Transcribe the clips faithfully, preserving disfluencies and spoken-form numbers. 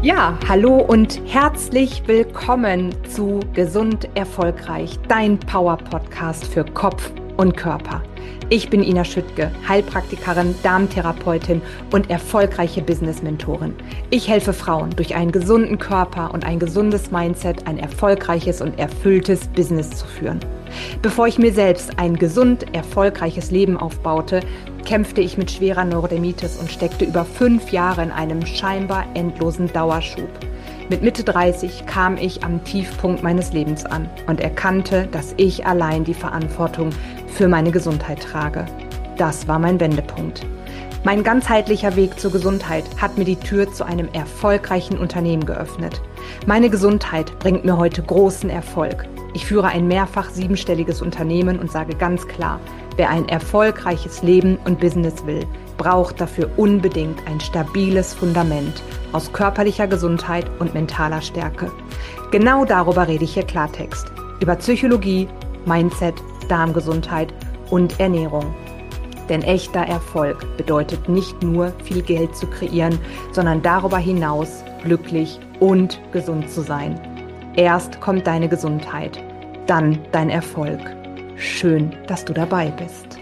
Ja, hallo und herzlich willkommen zu Gesund Erfolgreich, dein Power-Podcast für Kopf und Körper. Ich bin Ina Schüttke, Heilpraktikerin, Darmtherapeutin und erfolgreiche Business-Mentorin. Ich helfe Frauen durch einen gesunden Körper und ein gesundes Mindset, ein erfolgreiches und erfülltes Business zu führen. Bevor ich mir selbst ein gesund, erfolgreiches Leben aufbaute, kämpfte ich mit schwerer Neurodermitis und steckte über fünf Jahre in einem scheinbar endlosen Dauerschub. Mit Mitte dreißig kam ich am Tiefpunkt meines Lebens an und erkannte, dass ich allein die Verantwortung für meine Gesundheit trage. Das war mein Wendepunkt. Mein ganzheitlicher Weg zur Gesundheit hat mir die Tür zu einem erfolgreichen Unternehmen geöffnet. Meine Gesundheit bringt mir heute großen Erfolg. Ich führe ein mehrfach siebenstelliges Unternehmen und sage ganz klar, wer ein erfolgreiches Leben und Business will, braucht dafür unbedingt ein stabiles Fundament aus körperlicher Gesundheit und mentaler Stärke. Genau darüber rede ich hier Klartext. Über Psychologie, Mindset, Darmgesundheit und Ernährung. Denn echter Erfolg bedeutet nicht nur viel Geld zu kreieren, sondern darüber hinaus glücklich und gesund zu sein. Erst kommt deine Gesundheit, dann dein Erfolg. Schön, dass du dabei bist.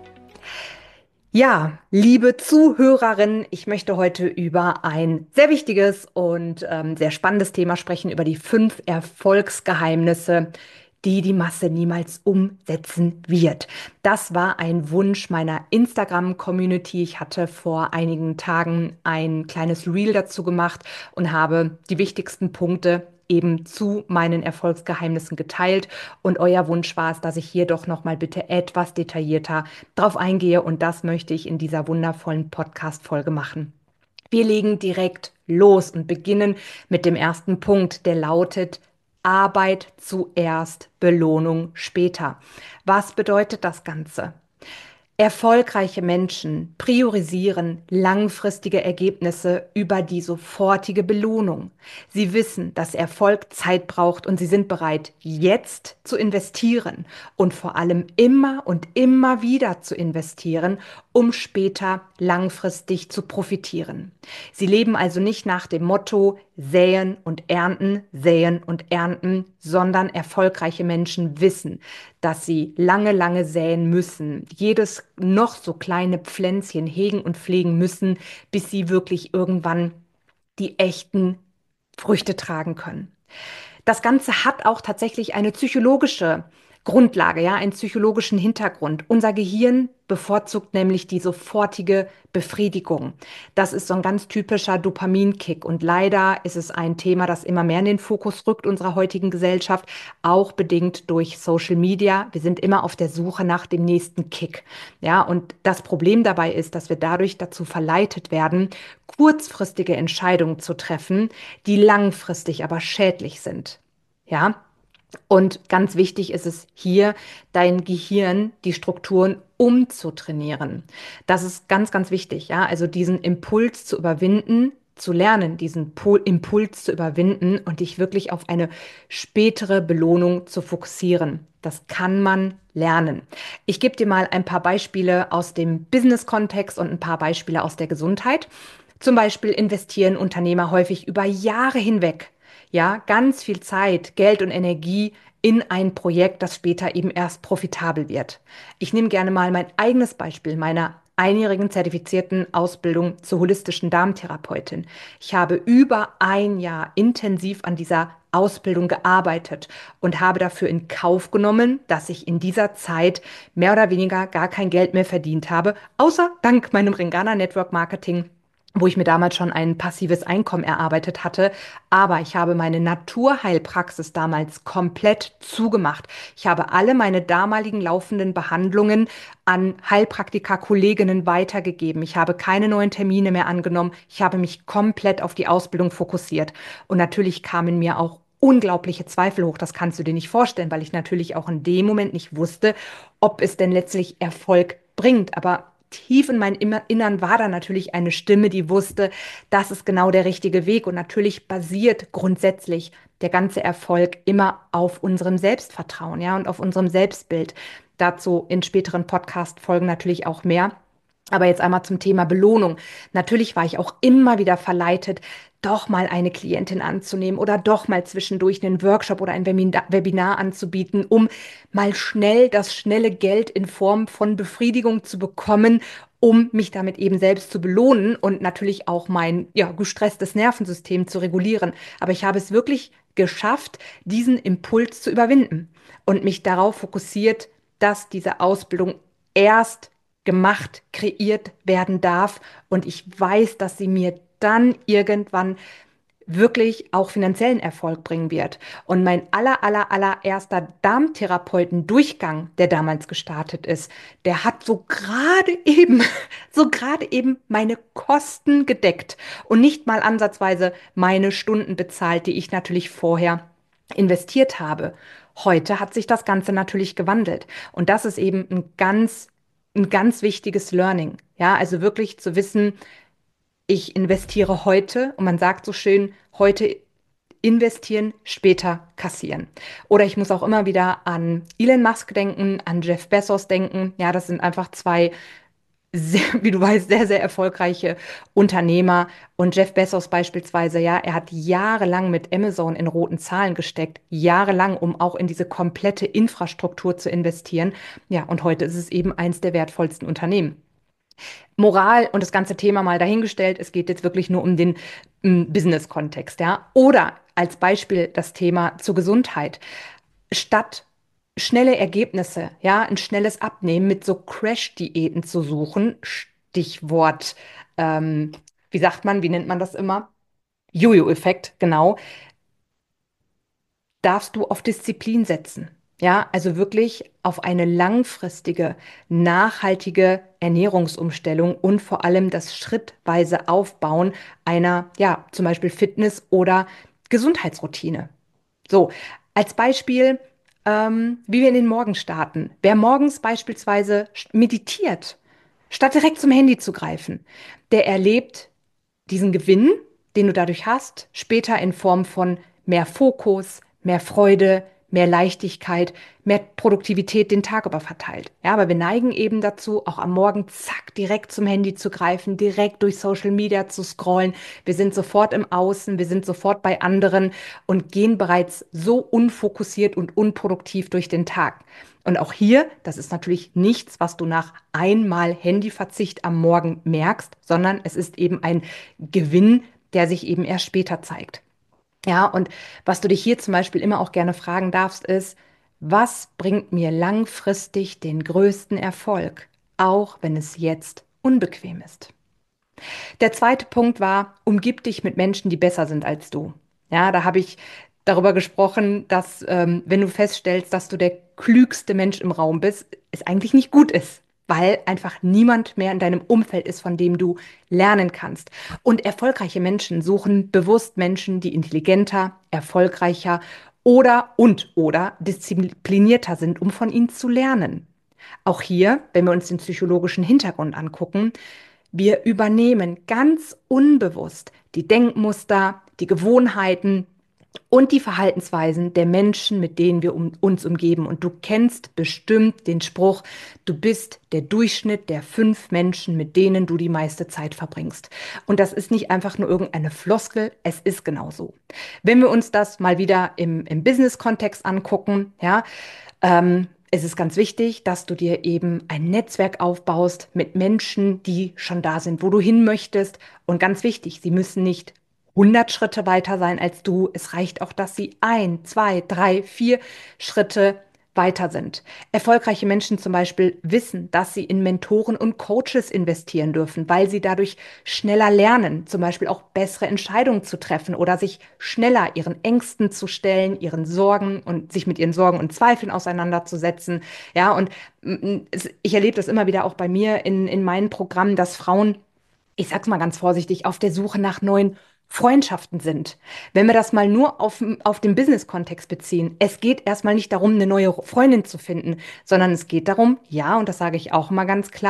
Ja, liebe Zuhörerinnen, ich möchte heute über ein sehr wichtiges und ähm, sehr spannendes Thema sprechen, über die fünf Erfolgsgeheimnisse, die die Masse niemals umsetzen wird. Das war ein Wunsch meiner Instagram-Community. Ich hatte vor einigen Tagen ein kleines Reel dazu gemacht und habe die wichtigsten Punkte eben zu meinen Erfolgsgeheimnissen geteilt. Und euer Wunsch war es, dass ich hier doch noch mal bitte etwas detaillierter drauf eingehe. Und das möchte ich in dieser wundervollen Podcast-Folge machen. Wir legen direkt los und beginnen mit dem ersten Punkt, der lautet: Arbeit zuerst, Belohnung später. Was bedeutet das Ganze? Erfolgreiche Menschen priorisieren langfristige Ergebnisse über die sofortige Belohnung. Sie wissen, dass Erfolg Zeit braucht und sie sind bereit, jetzt zu investieren und vor allem immer und immer wieder zu investieren, um später langfristig zu profitieren. Sie leben also nicht nach dem Motto säen und ernten, säen und ernten, sondern erfolgreiche Menschen wissen, dass sie lange, lange säen müssen, jedes noch so kleine Pflänzchen hegen und pflegen müssen, bis sie wirklich irgendwann die echten Früchte tragen können. Das Ganze hat auch tatsächlich eine psychologische Grundlage, ja, einen psychologischen Hintergrund. Unser Gehirn bevorzugt nämlich die sofortige Befriedigung. Das ist so ein ganz typischer Dopaminkick. Und leider ist es ein Thema, das immer mehr in den Fokus rückt unserer heutigen Gesellschaft, auch bedingt durch Social Media. Wir sind immer auf der Suche nach dem nächsten Kick. Ja, und das Problem dabei ist, dass wir dadurch dazu verleitet werden, kurzfristige Entscheidungen zu treffen, die langfristig aber schädlich sind. Ja, und ganz wichtig ist es hier, dein Gehirn, die Strukturen umzutrainieren. Das ist ganz, ganz wichtig, ja. Also diesen Impuls zu überwinden, zu lernen, diesen Pol Impuls zu überwinden und dich wirklich auf eine spätere Belohnung zu fokussieren. Das kann man lernen. Ich gebe dir mal ein paar Beispiele aus dem Business-Kontext und ein paar Beispiele aus der Gesundheit. Zum Beispiel investieren Unternehmer häufig über Jahre hinweg, ja, ganz viel Zeit, Geld und Energie in ein Projekt, das später eben erst profitabel wird. Ich nehme gerne mal mein eigenes Beispiel meiner einjährigen zertifizierten Ausbildung zur holistischen Darmtherapeutin. Ich habe über ein Jahr intensiv an dieser Ausbildung gearbeitet und habe dafür in Kauf genommen, dass ich in dieser Zeit mehr oder weniger gar kein Geld mehr verdient habe, außer dank meinem Ringana Network Marketing, wo ich mir damals schon ein passives Einkommen erarbeitet hatte. Aber ich habe meine Naturheilpraxis damals komplett zugemacht. Ich habe alle meine damaligen laufenden Behandlungen an Heilpraktiker-Kolleginnen weitergegeben. Ich habe keine neuen Termine mehr angenommen. Ich habe mich komplett auf die Ausbildung fokussiert. Und natürlich kamen mir auch unglaubliche Zweifel hoch. Das kannst du dir nicht vorstellen, weil ich natürlich auch in dem Moment nicht wusste, ob es denn letztlich Erfolg bringt. Aber tief in meinem Innern war da natürlich eine Stimme, die wusste, das ist genau der richtige Weg. Und natürlich basiert grundsätzlich der ganze Erfolg immer auf unserem Selbstvertrauen, ja, und auf unserem Selbstbild. Dazu in späteren Podcast-Folgen natürlich auch mehr. Aber jetzt einmal zum Thema Belohnung. Natürlich war ich auch immer wieder verleitet, doch mal eine Klientin anzunehmen oder doch mal zwischendurch einen Workshop oder ein Webina- Webinar anzubieten, um mal schnell das schnelle Geld in Form von Befriedigung zu bekommen, um mich damit eben selbst zu belohnen und natürlich auch mein, ja, gestresstes Nervensystem zu regulieren. Aber ich habe es wirklich geschafft, diesen Impuls zu überwinden und mich darauf fokussiert, dass diese Ausbildung erst gemacht, kreiert werden darf. Und ich weiß, dass sie mir dann irgendwann wirklich auch finanziellen Erfolg bringen wird. Und mein aller, aller, allererster Darmtherapeuten-Durchgang, der damals gestartet ist, der hat so gerade eben, so gerade eben meine Kosten gedeckt und nicht mal ansatzweise meine Stunden bezahlt, die ich natürlich vorher investiert habe. Heute hat sich das Ganze natürlich gewandelt. Und das ist eben ein ganz, ein ganz wichtiges Learning. Ja, also wirklich zu wissen, ich investiere heute und man sagt so schön, heute investieren, später kassieren. Oder ich muss auch immer wieder an Elon Musk denken, an Jeff Bezos denken. Ja, das sind einfach zwei, sehr, wie du weißt, sehr, sehr erfolgreiche Unternehmer. Und Jeff Bezos beispielsweise, ja, er hat jahrelang mit Amazon in roten Zahlen gesteckt, jahrelang, um auch in diese komplette Infrastruktur zu investieren. Ja, und heute ist es eben eins der wertvollsten Unternehmen. Moral und das ganze Thema mal dahingestellt. Es geht jetzt wirklich nur um den mm, Business-Kontext, ja. Oder als Beispiel das Thema zur Gesundheit. Statt schnelle Ergebnisse, ja, ein schnelles Abnehmen mit so Crash-Diäten zu suchen, Stichwort, ähm, wie sagt man, wie nennt man das immer? Jojo-Effekt, genau, darfst du auf Disziplin setzen. Ja, also wirklich auf eine langfristige, nachhaltige Ernährungsumstellung und vor allem das schrittweise Aufbauen einer, ja, zum Beispiel Fitness- oder Gesundheitsroutine. So, als Beispiel, ähm, wie wir in den Morgen starten. Wer morgens beispielsweise meditiert, statt direkt zum Handy zu greifen, der erlebt diesen Gewinn, den du dadurch hast, später in Form von mehr Fokus, mehr Freude, mehr Leichtigkeit, mehr Produktivität den Tag über verteilt. Ja, aber wir neigen eben dazu, auch am Morgen zack direkt zum Handy zu greifen, direkt durch Social Media zu scrollen. Wir sind sofort im Außen, wir sind sofort bei anderen und gehen bereits so unfokussiert und unproduktiv durch den Tag. Und auch hier, das ist natürlich nichts, was du nach einmal Handyverzicht am Morgen merkst, sondern es ist eben ein Gewinn, der sich eben erst später zeigt. Ja, und was du dich hier zum Beispiel immer auch gerne fragen darfst, ist, was bringt mir langfristig den größten Erfolg, auch wenn es jetzt unbequem ist? Der zweite Punkt war, umgib dich mit Menschen, die besser sind als du. Ja, da habe ich darüber gesprochen, dass ähm, wenn du feststellst, dass du der klügste Mensch im Raum bist, es eigentlich nicht gut ist, weil einfach niemand mehr in deinem Umfeld ist, von dem du lernen kannst. Und erfolgreiche Menschen suchen bewusst Menschen, die intelligenter, erfolgreicher oder und oder disziplinierter sind, um von ihnen zu lernen. Auch hier, wenn wir uns den psychologischen Hintergrund angucken, wir übernehmen ganz unbewusst die Denkmuster, die Gewohnheiten und die Verhaltensweisen der Menschen, mit denen wir um, uns umgeben. Und du kennst bestimmt den Spruch, du bist der Durchschnitt der fünf Menschen, mit denen du die meiste Zeit verbringst. Und das ist nicht einfach nur irgendeine Floskel, es ist genauso. Wenn wir uns das mal wieder im, im Business-Kontext angucken, ja, ähm, es ist ganz wichtig, dass du dir eben ein Netzwerk aufbaust mit Menschen, die schon da sind, wo du hin möchtest. Und ganz wichtig, sie müssen nicht hundert Schritte weiter sein als du. Es reicht auch, dass sie ein, zwei, drei, vier Schritte weiter sind. Erfolgreiche Menschen zum Beispiel wissen, dass sie in Mentoren und Coaches investieren dürfen, weil sie dadurch schneller lernen, zum Beispiel auch bessere Entscheidungen zu treffen oder sich schneller ihren Ängsten zu stellen, ihren Sorgen und sich mit ihren Sorgen und Zweifeln auseinanderzusetzen. Ja, und mm, es- ich erlebe das immer wieder auch bei mir in, in meinen Programmen, dass Frauen, ich sag's mal ganz vorsichtig, auf der Suche nach neuen Freundschaften sind. Wenn wir das mal nur auf, auf den Business-Kontext beziehen, es geht erstmal nicht darum, eine neue Freundin zu finden, sondern es geht darum, ja, und das sage ich auch immer ganz klar,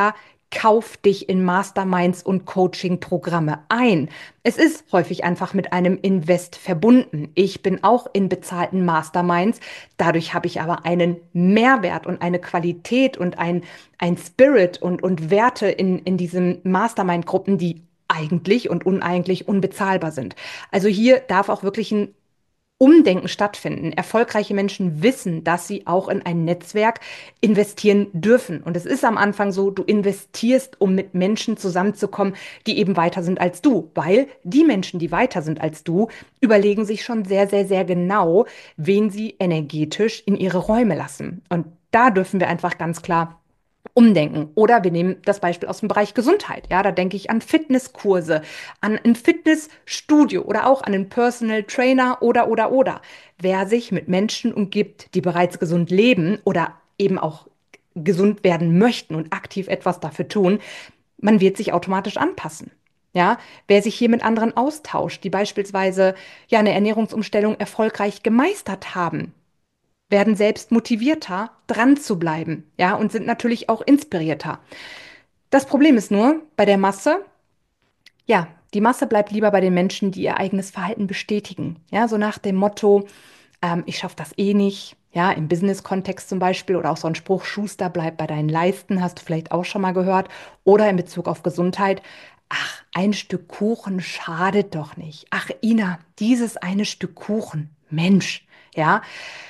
Kauf dich in Masterminds und Coaching-Programme ein. Es ist häufig einfach mit einem Invest verbunden. Ich bin auch in bezahlten Masterminds. Dadurch habe ich aber einen Mehrwert und eine Qualität und ein, ein Spirit und, und Werte in, in diesen Mastermind-Gruppen, die eigentlich und uneigentlich unbezahlbar sind. Also hier darf auch wirklich ein Umdenken stattfinden. Erfolgreiche Menschen wissen, dass sie auch in ein Netzwerk investieren dürfen. Und es ist am Anfang so, du investierst, um mit Menschen zusammenzukommen, die eben weiter sind als du. Weil die Menschen, die weiter sind als du, überlegen sich schon sehr, sehr, sehr genau, wen sie energetisch in ihre Räume lassen. Und da dürfen wir einfach ganz klar umdenken. Oder wir nehmen das Beispiel aus dem Bereich Gesundheit. Ja, da denke ich an Fitnesskurse, an ein Fitnessstudio oder auch an einen Personal Trainer oder, oder, oder. Wer sich mit Menschen umgibt, die bereits gesund leben oder eben auch gesund werden möchten und aktiv etwas dafür tun, man wird sich automatisch anpassen. Ja, wer sich hier mit anderen austauscht, die beispielsweise ja eine Ernährungsumstellung erfolgreich gemeistert haben, werden selbst motivierter, dran zu bleiben, ja, und sind natürlich auch inspirierter. Das Problem ist nur, bei der Masse, ja, die Masse bleibt lieber bei den Menschen, die ihr eigenes Verhalten bestätigen. Ja, so nach dem Motto, ähm, ich schaffe das eh nicht. Ja, im Business-Kontext zum Beispiel oder auch so ein Spruch, Schuster, bleib bei deinen Leisten, hast du vielleicht auch schon mal gehört. Oder in Bezug auf Gesundheit, ach, ein Stück Kuchen schadet doch nicht. Ach, Ina, dieses eine Stück Kuchen, Mensch, ja.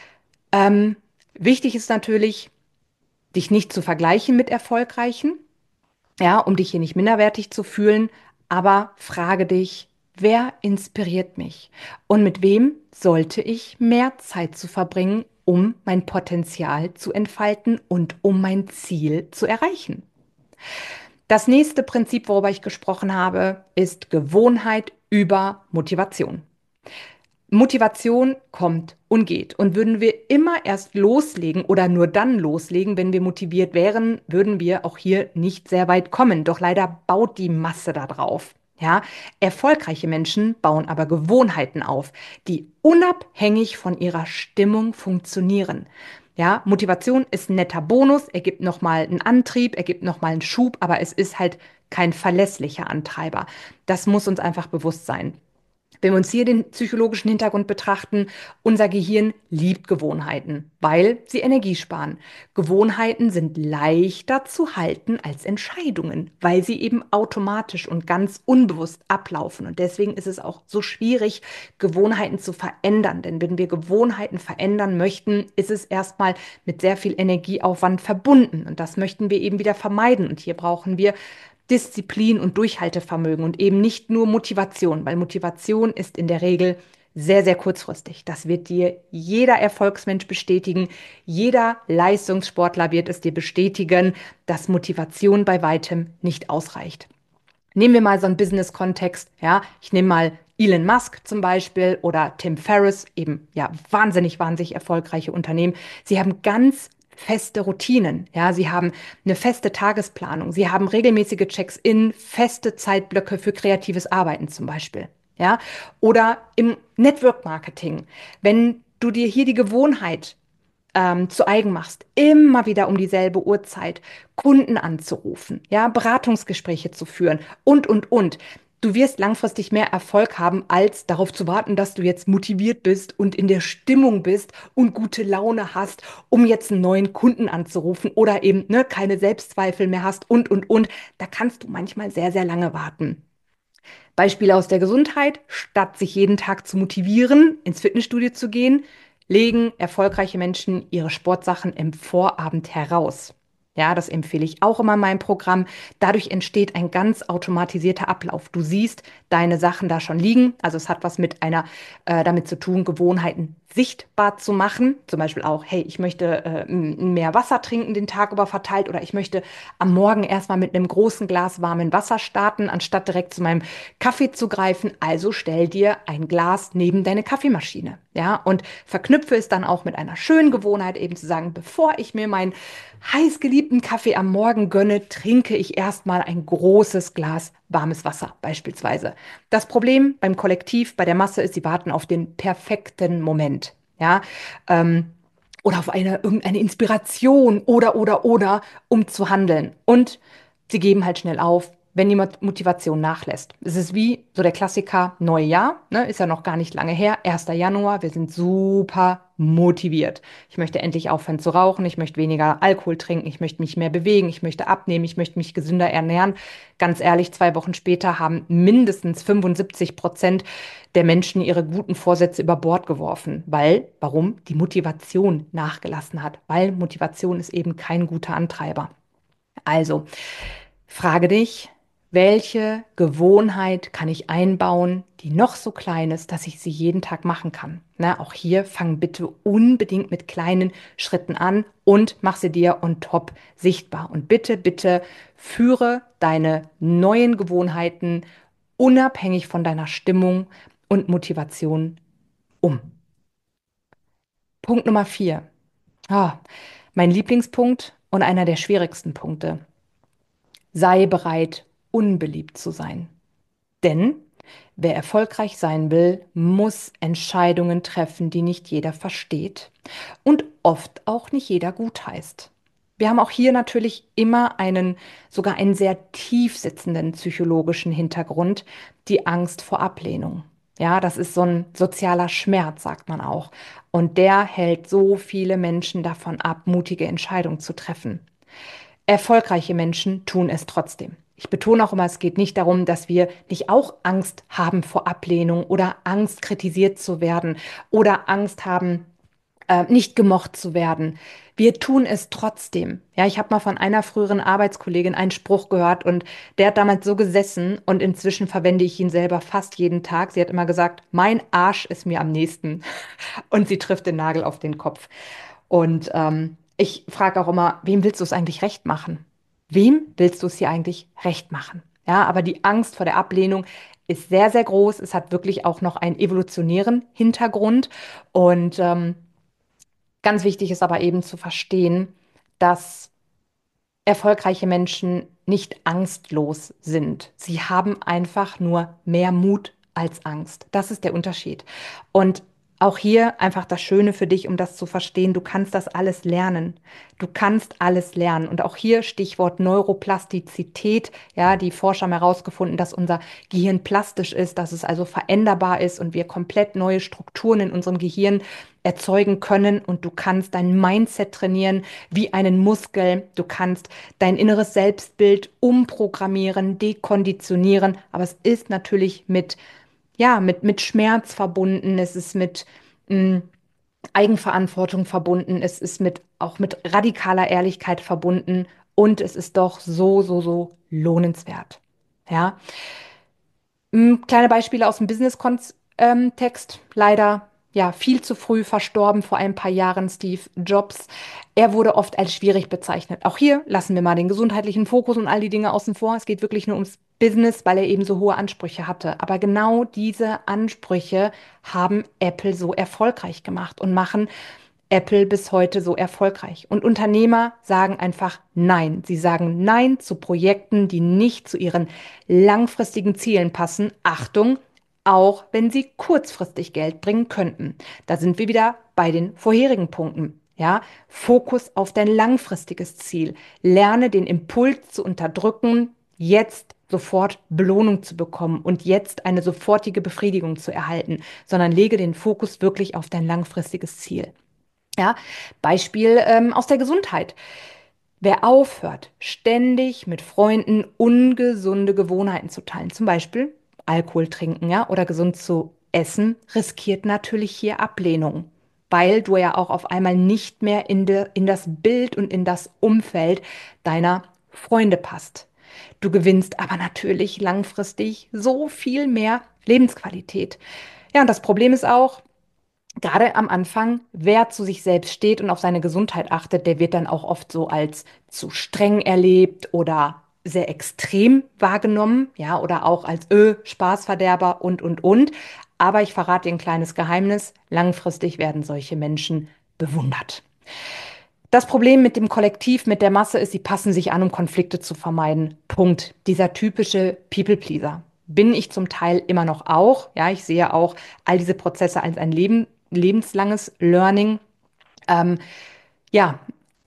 Ähm, Wichtig ist natürlich, dich nicht zu vergleichen mit Erfolgreichen, ja, um dich hier nicht minderwertig zu fühlen, aber frage dich, wer inspiriert mich und mit wem sollte ich mehr Zeit zu verbringen, um mein Potenzial zu entfalten und um mein Ziel zu erreichen. Das nächste Prinzip, worüber ich gesprochen habe, ist Gewohnheit über Motivation. Motivation kommt und geht. Und würden wir immer erst loslegen oder nur dann loslegen, wenn wir motiviert wären, würden wir auch hier nicht sehr weit kommen. Doch leider baut die Masse da drauf. Ja, erfolgreiche Menschen bauen aber Gewohnheiten auf, die unabhängig von ihrer Stimmung funktionieren. Ja, Motivation ist ein netter Bonus, er gibt nochmal einen Antrieb, er gibt nochmal einen Schub, aber es ist halt kein verlässlicher Antreiber. Das muss uns einfach bewusst sein. Wenn wir uns hier den psychologischen Hintergrund betrachten, unser Gehirn liebt Gewohnheiten, weil sie Energie sparen. Gewohnheiten sind leichter zu halten als Entscheidungen, weil sie eben automatisch und ganz unbewusst ablaufen. Und deswegen ist es auch so schwierig, Gewohnheiten zu verändern. Denn wenn wir Gewohnheiten verändern möchten, ist es erstmal mit sehr viel Energieaufwand verbunden. Und das möchten wir eben wieder vermeiden. Und hier brauchen wir Disziplin und Durchhaltevermögen und eben nicht nur Motivation, weil Motivation ist in der Regel sehr, sehr kurzfristig. Das wird dir jeder Erfolgsmensch bestätigen. Jeder Leistungssportler wird es dir bestätigen, dass Motivation bei weitem nicht ausreicht. Nehmen wir mal so einen Business-Kontext, ja, ich nehme mal Elon Musk zum Beispiel oder Tim Ferriss, eben ja wahnsinnig, wahnsinnig erfolgreiche Unternehmen. Sie haben ganz feste Routinen, ja, sie haben eine feste Tagesplanung, sie haben regelmäßige Checks-in, feste Zeitblöcke für kreatives Arbeiten zum Beispiel, ja, oder im Network-Marketing, wenn du dir hier die Gewohnheit ähm, zu eigen machst, immer wieder um dieselbe Uhrzeit Kunden anzurufen, ja, Beratungsgespräche zu führen und, und, und. Du wirst langfristig mehr Erfolg haben, als darauf zu warten, dass du jetzt motiviert bist und in der Stimmung bist und gute Laune hast, um jetzt einen neuen Kunden anzurufen oder eben ne, keine Selbstzweifel mehr hast und, und, und. Da kannst du manchmal sehr, sehr lange warten. Beispiele aus der Gesundheit: Statt sich jeden Tag zu motivieren, ins Fitnessstudio zu gehen, legen erfolgreiche Menschen ihre Sportsachen im Vorabend heraus. Ja, das empfehle ich auch immer in meinem Programm. Dadurch entsteht ein ganz automatisierter Ablauf. Du siehst deine Sachen da schon liegen. Also es hat was mit einer, äh, damit zu tun, Gewohnheiten sichtbar zu machen. Zum Beispiel auch, hey, ich möchte äh, m- mehr Wasser trinken den Tag über verteilt oder ich möchte am Morgen erstmal mit einem großen Glas warmen Wasser starten, anstatt direkt zu meinem Kaffee zu greifen. Also stell dir ein Glas neben deine Kaffeemaschine. Ja, und verknüpfe es dann auch mit einer schönen Gewohnheit, eben zu sagen, bevor ich mir meinen heiß geliebten Kaffee am Morgen gönne, trinke ich erstmal ein großes Glas warmes Wasser beispielsweise. Das Problem beim Kollektiv, bei der Masse ist, sie warten auf den perfekten Moment. Ja, ähm, oder auf eine irgendeine Inspiration oder oder oder, um zu handeln. Und sie geben halt schnell auf, wenn die Mot- Motivation nachlässt. Es ist wie so der Klassiker Neujahr, ne? Ist ja noch gar nicht lange her, erster Januar, wir sind super motiviert. Ich möchte endlich aufhören zu rauchen, ich möchte weniger Alkohol trinken, ich möchte mich mehr bewegen, ich möchte abnehmen, ich möchte mich gesünder ernähren. Ganz ehrlich, zwei Wochen später haben mindestens fünfundsiebzig Prozent der Menschen ihre guten Vorsätze über Bord geworfen. Weil, warum? Die Motivation nachgelassen hat. Weil Motivation ist eben kein guter Antreiber. Also, frage dich, welche Gewohnheit kann ich einbauen, die noch so klein ist, dass ich sie jeden Tag machen kann? Ne, auch hier fang bitte unbedingt mit kleinen Schritten an und mach sie dir on top sichtbar. Und bitte, bitte führe deine neuen Gewohnheiten unabhängig von deiner Stimmung und Motivation um. Punkt Nummer vier. Ah, mein Lieblingspunkt und einer der schwierigsten Punkte. Sei bereit, unbeliebt zu sein. Denn wer erfolgreich sein will, muss Entscheidungen treffen, die nicht jeder versteht und oft auch nicht jeder gutheißt. Wir haben auch hier natürlich immer einen, sogar einen sehr tief sitzenden psychologischen Hintergrund, die Angst vor Ablehnung. Ja, das ist so ein sozialer Schmerz, sagt man auch. Und der hält so viele Menschen davon ab, mutige Entscheidungen zu treffen. Erfolgreiche Menschen tun es trotzdem. Ich betone auch immer, es geht nicht darum, dass wir nicht auch Angst haben vor Ablehnung oder Angst, kritisiert zu werden oder Angst haben, äh, nicht gemocht zu werden. Wir tun es trotzdem. Ja, ich habe mal von einer früheren Arbeitskollegin einen Spruch gehört und der hat damals so gesessen und inzwischen verwende ich ihn selber fast jeden Tag. Sie hat immer gesagt, mein Arsch ist mir am nächsten. Und sie trifft den Nagel auf den Kopf. Und ähm, ich frage auch immer, wem willst du es eigentlich recht machen? Wem willst du es hier eigentlich recht machen? Ja, aber die Angst vor der Ablehnung ist sehr, sehr groß. Es hat wirklich auch noch einen evolutionären Hintergrund. Und ähm, ganz wichtig ist aber eben zu verstehen, dass erfolgreiche Menschen nicht angstlos sind. Sie haben einfach nur mehr Mut als Angst. Das ist der Unterschied. Und auch hier einfach das Schöne für dich, um das zu verstehen, du kannst das alles lernen. Du kannst alles lernen. Und auch hier Stichwort Neuroplastizität. Ja, die Forscher haben herausgefunden, dass unser Gehirn plastisch ist, dass es also veränderbar ist und wir komplett neue Strukturen in unserem Gehirn erzeugen können. Und du kannst dein Mindset trainieren wie einen Muskel. Du kannst dein inneres Selbstbild umprogrammieren, dekonditionieren. Aber es ist natürlich mit, ja, mit, mit Schmerz verbunden. Es ist mit mh, Eigenverantwortung verbunden. Es ist mit, auch mit radikaler Ehrlichkeit verbunden. Und es ist doch so, so, so lohnenswert. Ja. Mm, Kleine Beispiele aus dem Business-Kontext. Leider ja viel zu früh verstorben, vor ein paar Jahren Steve Jobs. Er wurde oft als schwierig bezeichnet. Auch hier lassen wir mal den gesundheitlichen Fokus und all die Dinge außen vor. Es geht wirklich nur ums Business, weil er eben so hohe Ansprüche hatte. Aber genau diese Ansprüche haben Apple so erfolgreich gemacht und machen Apple bis heute so erfolgreich. Und Unternehmer sagen einfach Nein. Sie sagen Nein zu Projekten, die nicht zu ihren langfristigen Zielen passen. Achtung, auch wenn sie kurzfristig Geld bringen könnten. Da sind wir wieder bei den vorherigen Punkten. Ja, Fokus auf dein langfristiges Ziel. Lerne den Impuls zu unterdrücken, jetzt sofort Belohnung zu bekommen und jetzt eine sofortige Befriedigung zu erhalten, sondern lege den Fokus wirklich auf dein langfristiges Ziel. Ja, Beispiel ähm, aus der Gesundheit. Wer aufhört, ständig mit Freunden ungesunde Gewohnheiten zu teilen, zum Beispiel Alkohol trinken, ja, oder gesund zu essen, riskiert natürlich hier Ablehnung, weil du ja auch auf einmal nicht mehr in de, in das Bild und in das Umfeld deiner Freunde passt. Du gewinnst aber natürlich langfristig so viel mehr Lebensqualität. Ja, und das Problem ist auch, gerade am Anfang, wer zu sich selbst steht und auf seine Gesundheit achtet, der wird dann auch oft so als zu streng erlebt oder sehr extrem wahrgenommen, ja, oder auch als öh, Spaßverderber und, und, und. Aber ich verrate dir ein kleines Geheimnis, langfristig werden solche Menschen bewundert. Das Problem mit dem Kollektiv, mit der Masse ist, sie passen sich an, um Konflikte zu vermeiden. Punkt. Dieser typische People-Pleaser. Bin ich zum Teil immer noch auch. Ja, ich sehe auch all diese Prozesse als ein Leben, lebenslanges Learning. Ähm, ja,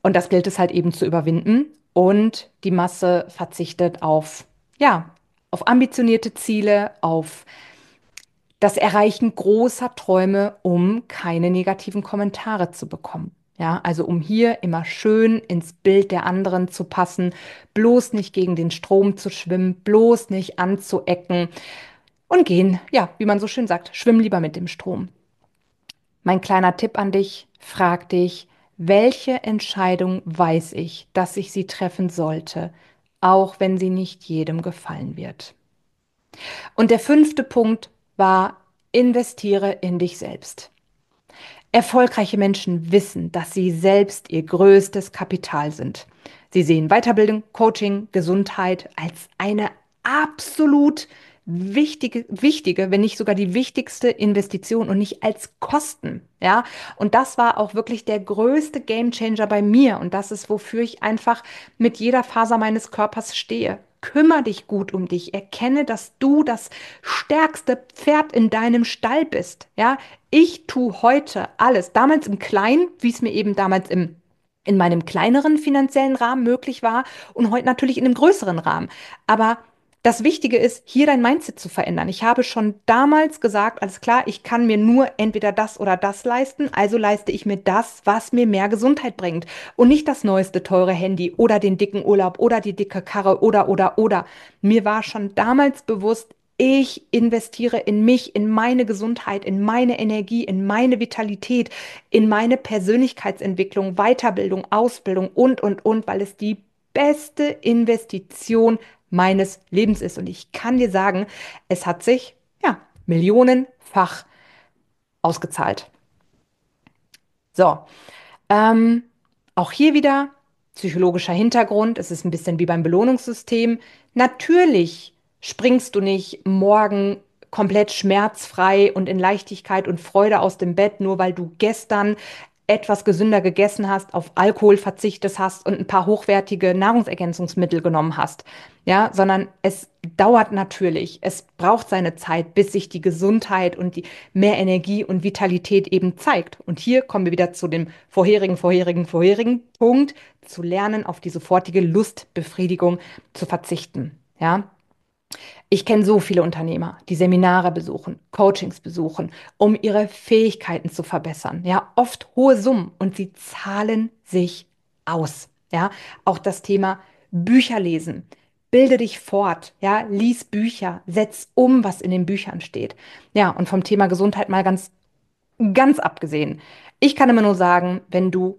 Und das gilt es halt eben zu überwinden. Und die Masse verzichtet auf, ja, auf ambitionierte Ziele, auf das Erreichen großer Träume, um keine negativen Kommentare zu bekommen. Ja, also um hier immer schön ins Bild der anderen zu passen, bloß nicht gegen den Strom zu schwimmen, bloß nicht anzuecken und gehen, ja, wie man so schön sagt, schwimm lieber mit dem Strom. Mein kleiner Tipp an dich, frag dich, welche Entscheidung weiß ich, dass ich sie treffen sollte, auch wenn sie nicht jedem gefallen wird. Und der fünfte Punkt war, investiere in dich selbst. Erfolgreiche Menschen wissen, dass sie selbst ihr größtes Kapital sind. Sie sehen Weiterbildung, Coaching, Gesundheit als eine absolut wichtige, wichtige, wenn nicht sogar die wichtigste Investition und nicht als Kosten. Ja, und das war auch wirklich der größte Gamechanger bei mir. Und das ist, wofür ich einfach mit jeder Faser meines Körpers stehe. Kümmer dich gut um dich. Erkenne, dass du das stärkste Pferd in deinem Stall bist. Ja, ich tue heute alles. Damals im Kleinen, wie es mir eben damals im in meinem kleineren finanziellen Rahmen möglich war und heute natürlich in einem größeren Rahmen. Aber das Wichtige ist, hier dein Mindset zu verändern. Ich habe schon damals gesagt, alles klar, ich kann mir nur entweder das oder das leisten, also leiste ich mir das, was mir mehr Gesundheit bringt und nicht das neueste teure Handy oder den dicken Urlaub oder die dicke Karre oder oder oder. Mir war schon damals bewusst, ich investiere in mich, in meine Gesundheit, in meine Energie, in meine Vitalität, in meine Persönlichkeitsentwicklung, Weiterbildung, Ausbildung und, und, und, weil es die beste Investition meines Lebens ist. Und ich kann dir sagen, es hat sich, ja, millionenfach ausgezahlt. So, ähm, auch hier wieder psychologischer Hintergrund. Es ist ein bisschen wie beim Belohnungssystem. Natürlich springst du nicht morgen komplett schmerzfrei und in Leichtigkeit und Freude aus dem Bett, nur weil du gestern etwas gesünder gegessen hast, auf Alkohol verzichtet hast und ein paar hochwertige Nahrungsergänzungsmittel genommen hast. Ja, sondern es dauert natürlich. Es braucht seine Zeit, bis sich die Gesundheit und die mehr Energie und Vitalität eben zeigt. Und hier kommen wir wieder zu dem vorherigen, vorherigen, vorherigen Punkt, zu lernen, auf die sofortige Lustbefriedigung zu verzichten. Ja, ich kenne so viele Unternehmer, die Seminare besuchen, Coachings besuchen, um ihre Fähigkeiten zu verbessern. Ja, oft hohe Summen und sie zahlen sich aus. Ja, auch das Thema Bücher lesen. Bilde dich fort, ja, lies Bücher, setz um, was in den Büchern steht. Ja, und vom Thema Gesundheit mal ganz, ganz abgesehen. Ich kann immer nur sagen, wenn du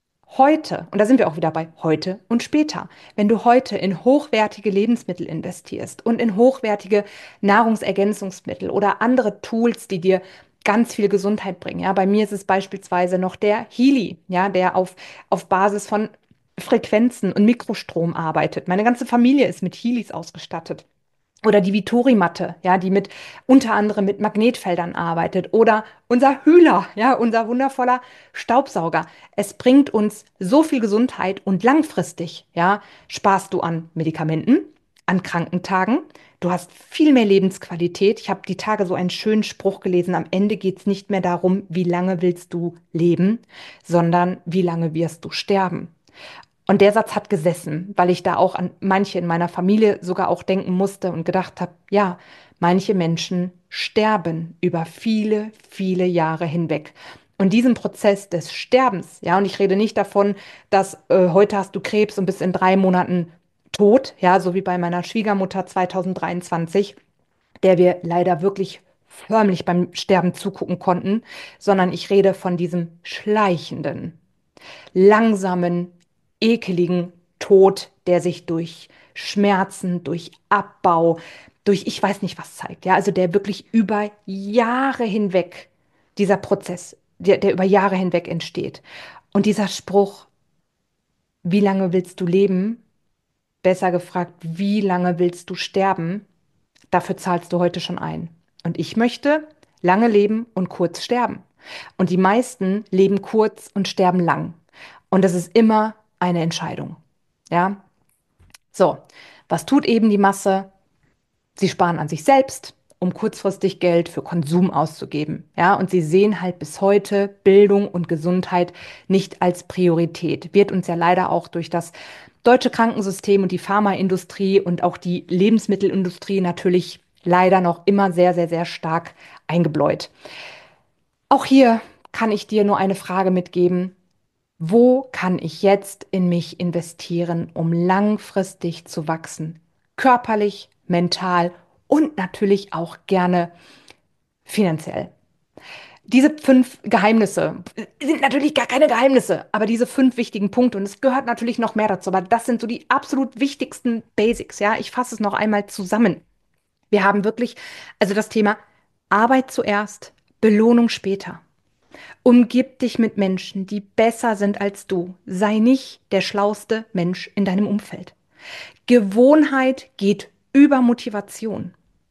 heute, und da sind wir auch wieder bei heute und später, wenn du heute in hochwertige Lebensmittel investierst und in hochwertige Nahrungsergänzungsmittel oder andere Tools, die dir ganz viel Gesundheit bringen. Ja, bei mir ist es beispielsweise noch der Healy, ja, der auf, auf Basis von Frequenzen und Mikrostrom arbeitet. Meine ganze Familie ist mit Healys ausgestattet. Oder die Vitori-Matte, ja, die mit unter anderem mit Magnetfeldern arbeitet. Oder unser Hühler, ja, unser wundervoller Staubsauger. Es bringt uns so viel Gesundheit und langfristig, ja, sparst du an Medikamenten, an Krankentagen. Du hast viel mehr Lebensqualität. Ich habe die Tage so einen schönen Spruch gelesen. Am Ende geht es nicht mehr darum, wie lange willst du leben, sondern wie lange wirst du sterben. Und der Satz hat gesessen, weil ich da auch an manche in meiner Familie sogar auch denken musste und gedacht habe, ja, manche Menschen sterben über viele, viele Jahre hinweg. Und diesen Prozess des Sterbens, ja, und ich rede nicht davon, dass äh, heute hast du Krebs und bist in drei Monaten tot, ja, so wie bei meiner Schwiegermutter zweitausenddreiundzwanzig, der wir leider wirklich förmlich beim Sterben zugucken konnten, sondern ich rede von diesem schleichenden, langsamen, ekeligen Tod, der sich durch Schmerzen, durch Abbau, durch ich weiß nicht was zeigt. Ja, also der wirklich über Jahre hinweg, dieser Prozess, der, der über Jahre hinweg entsteht. Und dieser Spruch, wie lange willst du leben? Besser gefragt, wie lange willst du sterben? Dafür zahlst du heute schon ein. Und ich möchte lange leben und kurz sterben. Und die meisten leben kurz und sterben lang. Und das ist immer eine Entscheidung. Ja? So, was tut eben die Masse? Sie sparen an sich selbst um kurzfristig Geld für Konsum auszugeben. Ja, und sie sehen halt bis heute Bildung und Gesundheit nicht als Priorität. Wird uns ja leider auch durch das deutsche Krankensystem und die Pharmaindustrie und auch die Lebensmittelindustrie natürlich leider noch immer sehr, sehr, sehr stark eingebläut. Auch hier kann ich dir nur eine Frage mitgeben. Wo kann ich jetzt in mich investieren, um langfristig zu wachsen? Körperlich, mental und natürlich auch gerne finanziell. Diese fünf Geheimnisse sind natürlich gar keine Geheimnisse, aber diese fünf wichtigen Punkte, und es gehört natürlich noch mehr dazu, aber das sind so die absolut wichtigsten Basics, ja. Ich fasse es noch einmal zusammen. Wir haben wirklich, also das Thema Arbeit zuerst, Belohnung später. Umgib dich mit Menschen, die besser sind als du. Sei nicht der schlauste Mensch in deinem Umfeld. Gewohnheit geht über Motivation.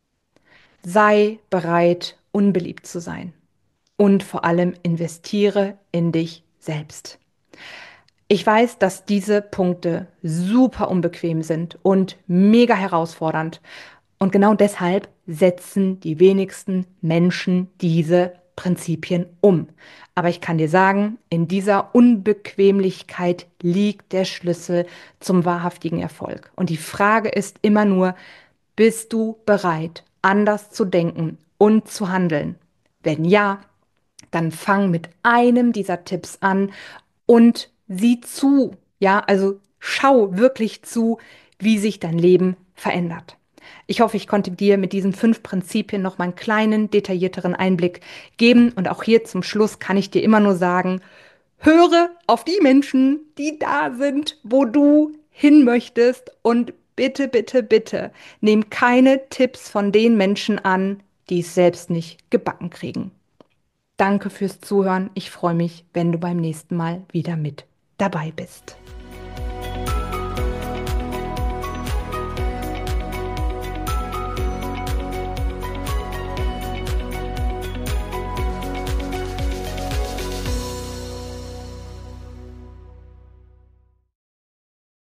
Sei bereit, unbeliebt zu sein. Und vor allem investiere in dich selbst. Ich weiß, dass diese Punkte super unbequem sind und mega herausfordernd. Und genau deshalb setzen die wenigsten Menschen diese Prinzipien um. Aber ich kann dir sagen, in dieser Unbequemlichkeit liegt der Schlüssel zum wahrhaftigen Erfolg. Und die Frage ist immer nur, bist du bereit, anders zu denken und zu handeln? Wenn ja, dann fang mit einem dieser Tipps an und sieh zu. Ja, also schau wirklich zu, wie sich dein Leben verändert. Ich hoffe, ich konnte dir mit diesen fünf Prinzipien noch mal einen kleinen, detaillierteren Einblick geben. Und auch hier zum Schluss kann ich dir immer nur sagen, höre auf die Menschen, die da sind, wo du hin möchtest. Und bitte, bitte, bitte, nimm keine Tipps von den Menschen an, die es selbst nicht gebacken kriegen. Danke fürs Zuhören. Ich freue mich, wenn du beim nächsten Mal wieder mit dabei bist.